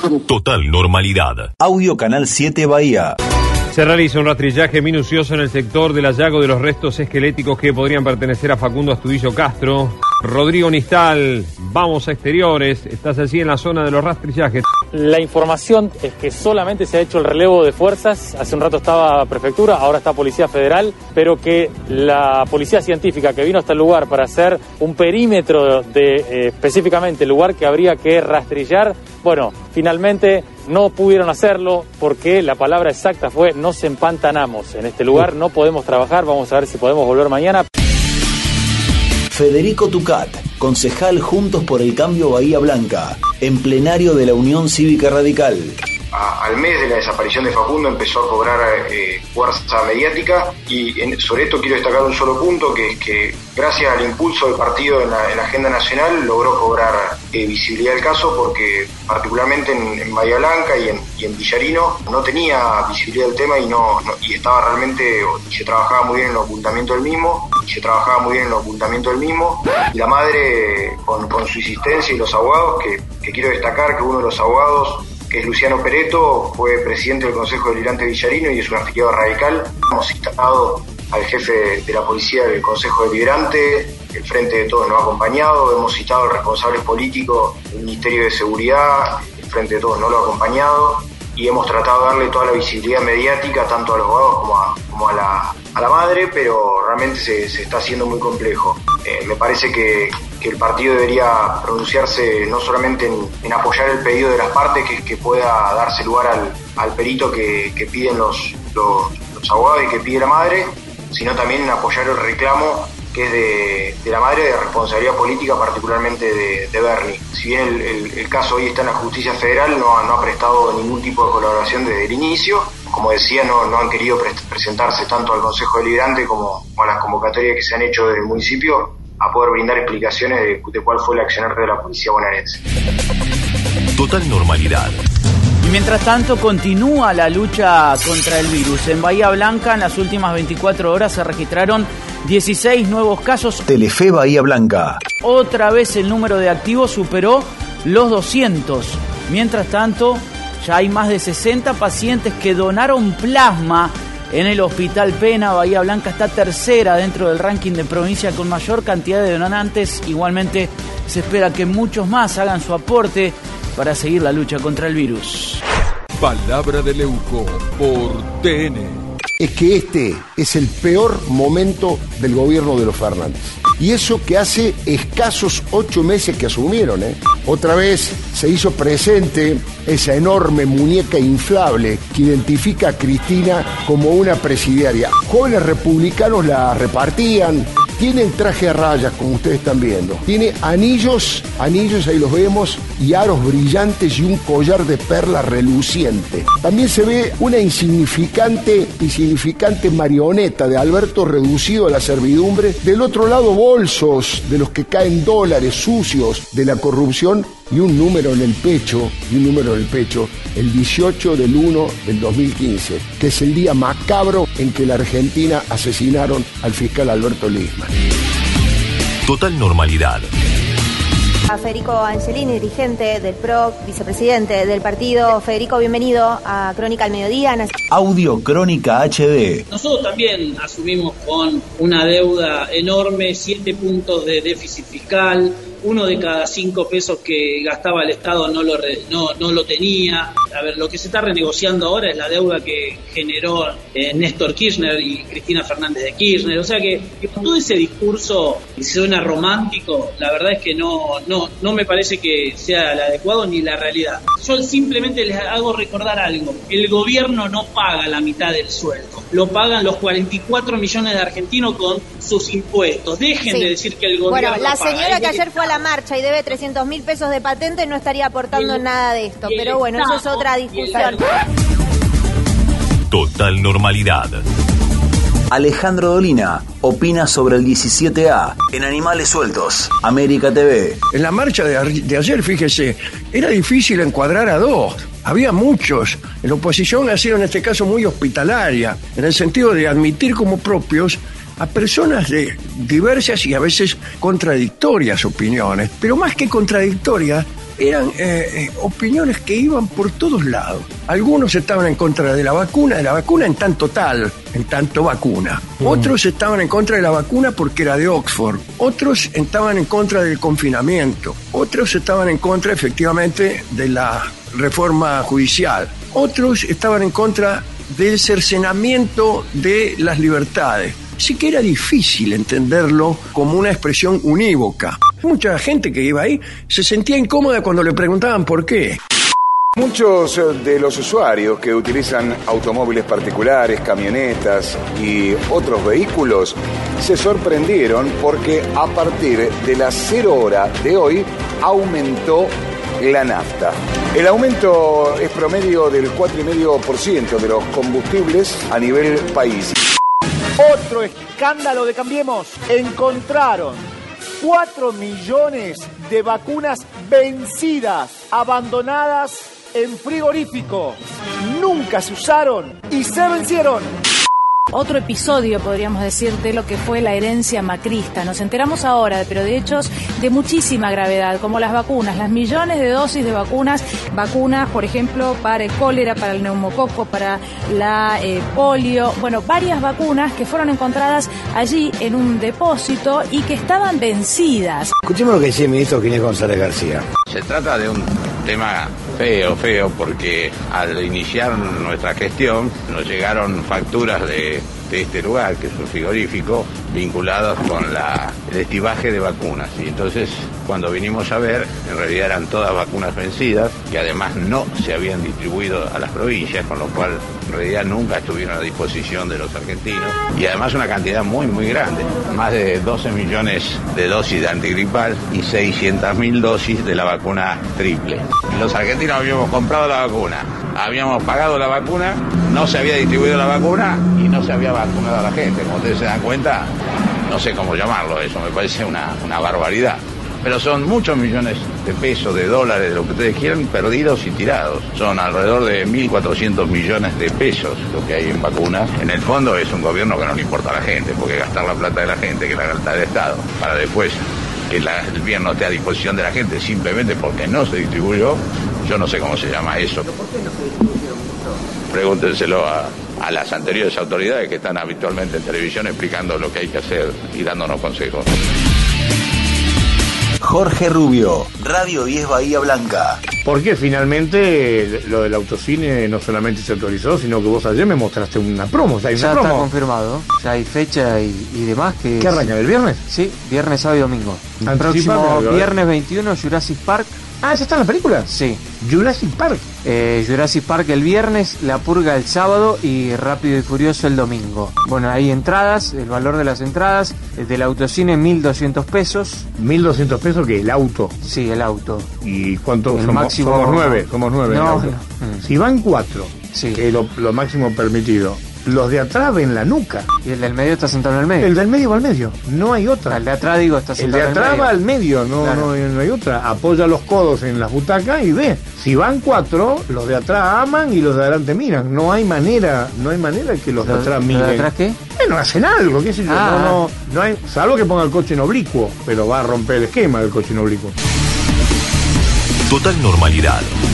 Total normalidad. Audio Canal 7 Bahía. Se realiza un rastrillaje minucioso en el sector del hallazgo de los restos esqueléticos que podrían pertenecer a Facundo Astudillo Castro. Rodrigo Nistal, vamos a exteriores, estás allí en la zona de los rastrillajes. La información es que solamente se ha hecho el relevo de fuerzas, hace un rato estaba Prefectura, ahora está Policía Federal, pero que la Policía Científica que vino hasta el lugar para hacer un perímetro de específicamente el lugar que habría que rastrillar, bueno, finalmente no pudieron hacerlo porque la palabra exacta fue nos empantanamos en este lugar, no podemos trabajar, vamos a ver si podemos volver mañana. Federico Tucat, concejal Juntos por el Cambio Bahía Blanca, en plenario de la Unión Cívica Radical. Al mes de la desaparición de Facundo empezó a cobrar fuerza mediática y sobre esto quiero destacar un solo punto, que es que gracias al impulso del partido en la agenda nacional logró cobrar visibilidad el caso, porque particularmente en Bahía Blanca y en Villarino no tenía visibilidad el tema y estaba realmente, y se trabajaba muy bien en el ocultamiento del mismo, y la madre con su insistencia y los abogados, que quiero destacar que uno de los abogados, que es Luciano Pereto, fue presidente del Consejo Deliberante de Villarino y es un afiliado radical. Hemos instado al jefe de la policía del Consejo Deliberante, el Frente de Todos nos ha acompañado, hemos citado al responsable político del Ministerio de Seguridad, el Frente de Todos no lo ha acompañado, y hemos tratado de darle toda la visibilidad mediática tanto a los abogados como a la madre, pero realmente se está haciendo muy complejo. Me parece que el partido debería pronunciarse no solamente en apoyar el pedido de las partes, que pueda darse lugar al perito que piden los abogados y que pide la madre, sino también en apoyar el reclamo que es de la madre, de responsabilidad política, particularmente de Bernie. Si bien el caso hoy está en la justicia federal, no ha prestado ningún tipo de colaboración desde el inicio. Como decía, no han querido presentarse tanto al Consejo Deliberante como a las convocatorias que se han hecho desde el municipio a poder brindar explicaciones de cuál fue el accionar de la policía bonaerense. Total normalidad. Y mientras tanto continúa la lucha contra el virus. En Bahía Blanca en las últimas 24 horas se registraron 16 nuevos casos. Telefe Bahía Blanca. Otra vez el número de activos superó los 200. Mientras tanto, ya hay más de 60 pacientes que donaron plasma en el Hospital Pena. Bahía Blanca está tercera dentro del ranking de provincia con mayor cantidad de donantes. Igualmente se espera que muchos más hagan su aporte para seguir la lucha contra el virus. Palabra de Leuco por TN. Es que este es el peor momento del gobierno de los Fernández. Y eso que hace escasos 8 meses que asumieron, Otra vez se hizo presente esa enorme muñeca inflable que identifica a Cristina como una presidiaria. Jóvenes republicanos la repartían. Tiene el traje a rayas, como ustedes están viendo. Tiene anillos, ahí los vemos, y aros brillantes y un collar de perla reluciente. También se ve una insignificante marioneta de Alberto reducido a la servidumbre. Del otro lado, bolsos de los que caen dólares sucios de la corrupción y un número en el pecho, el 18 del 1 del 2015, que es el día macabro en que la Argentina asesinaron al fiscal Alberto Lisman. Total normalidad. A Federico Angelini, dirigente del PRO, vicepresidente del partido. Federico, bienvenido a Crónica al Mediodía. Audio Crónica HD. Nosotros también asumimos con una deuda enorme, 7 puntos de déficit fiscal. 1 de cada 5 pesos que gastaba el Estado no lo tenía. A ver, lo que se está renegociando ahora es la deuda que generó Néstor Kirchner y Cristina Fernández de Kirchner. O sea que todo ese discurso que suena romántico, la verdad es que no me parece que sea el adecuado ni la realidad. Yo simplemente les hago recordar algo. El gobierno no paga la mitad del sueldo. Lo pagan los 44 millones de argentinos con sus impuestos. Dejen de decir que el gobierno Bueno, la paga. señora que ayer fue a la marcha y debe 300.000 pesos de patente no estaría aportando nada de esto. Pero bueno, eso es otra discusión. Total normalidad. Alejandro Dolina opina sobre el 17A en Animales Sueltos, América TV. En la marcha de ayer, fíjese, era difícil encuadrar a dos. Había muchos. La oposición ha sido en este caso muy hospitalaria, en el sentido de admitir como propios a personas de diversas y a veces contradictorias opiniones, pero más que contradictorias, eran opiniones que iban por todos lados. Algunos estaban en contra de la vacuna en tanto vacuna. Otros estaban en contra de la vacuna porque era de Oxford. Otros estaban en contra del confinamiento. Otros estaban en contra, efectivamente, de la reforma judicial. Otros estaban en contra del cercenamiento de las libertades. Así que era difícil entenderlo como una expresión unívoca. Mucha gente que iba ahí se sentía incómoda cuando le preguntaban por qué. Muchos de los usuarios que utilizan automóviles particulares, camionetas y otros vehículos se sorprendieron porque a partir de las 0 horas de hoy aumentó la nafta. El aumento es promedio del 4,5% de los combustibles a nivel país. Otro escándalo de Cambiemos. Encontraron 4 millones de vacunas vencidas, abandonadas en frigorífico. Nunca se usaron y se vencieron. Otro episodio, podríamos decir, de lo que fue la herencia macrista. Nos enteramos ahora, pero de hechos de muchísima gravedad, como las vacunas, las millones de dosis de vacunas, por ejemplo, para el cólera, para el neumococo, para la polio, varias vacunas que fueron encontradas allí en un depósito y que estaban vencidas. Escuchemos lo que dice el ministro Ginés González García. Se trata de un tema feo, porque al iniciar nuestra gestión nos llegaron facturas de este lugar, que es un frigorífico, vinculados con el estibaje de vacunas. Y entonces, cuando vinimos a ver, en realidad eran todas vacunas vencidas, que además no se habían distribuido a las provincias, con lo cual en realidad nunca estuvieron a disposición de los argentinos. Y además una cantidad muy, muy grande, más de 12 millones de dosis de antigripal y 600.000 dosis de la vacuna triple. Los argentinos habíamos comprado la vacuna, habíamos pagado la vacuna, no se había distribuido la vacuna y no se había vacunado a la gente. Como ustedes se dan cuenta, no sé cómo llamarlo eso, me parece una barbaridad. Pero son muchos millones de pesos, de dólares, de lo que ustedes quieran, perdidos y tirados. Son alrededor de 1.400 millones de pesos lo que hay en vacunas. En el fondo es un gobierno que no le importa a la gente, porque gastar la plata de la gente, que la gasta del Estado, para después que el gobierno esté a disposición de la gente simplemente porque no se distribuyó, yo no sé cómo se llama eso. ¿Por qué no se distribuyó? Pregúntenselo a las anteriores autoridades que están habitualmente en televisión explicando lo que hay que hacer y dándonos consejos. Jorge Rubio, Radio 10 Bahía Blanca. Porque finalmente lo del autocine no solamente se autorizó, sino que vos ayer me mostraste una promo. Ya está confirmado, ya hay fecha y demás. ¿Qué arranca el viernes? Sí, viernes, sábado y domingo. El próximo viernes 21, Jurassic Park. Ah, ¿ya está en la película? Sí. Jurassic Park. Jurassic Park el viernes, La Purga el sábado y Rápido y Furioso el domingo. Bueno, hay entradas, el valor de las entradas, del autocine 1.200 pesos. ¿1.200 pesos que el auto? Sí, el auto. ¿Y cuánto? El máximo... Somos nueve. No. Si van 4, sí, que es lo máximo permitido, los de atrás ven la nuca. Y el del medio está sentado en el medio. El del medio va al medio, no hay otra. El de atrás, digo, está sentado en el medio. El de atrás va al medio, no hay otra. Apoya los codos en las butacas y ve. Si van 4, los de atrás aman y los de adelante miran. No hay manera que los de atrás miren. ¿Los de atrás qué? Bueno, hacen algo, qué sé yo. No hay, salvo que ponga el coche en oblicuo, pero va a romper el esquema del coche en oblicuo. Total normalidad.